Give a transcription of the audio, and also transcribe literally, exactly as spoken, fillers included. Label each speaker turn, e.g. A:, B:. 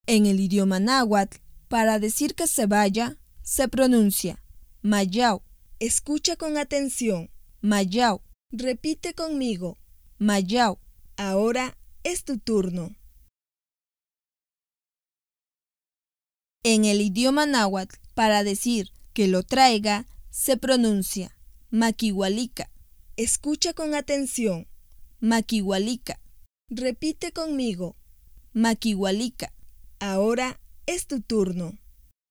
A: En el idioma náhuatl, para decir que se vaya, se pronuncia mayau.
B: Escucha con atención.
A: Mayau.
B: Repite conmigo.
A: Mayau.
B: Ahora es tu turno.
A: En el idioma náhuatl, para decir que lo traiga, se pronuncia maquihualica.
B: Escucha con atención.
A: Maquihualica.
B: Repite conmigo.
A: Maquihualica.
B: Ahora es tu turno.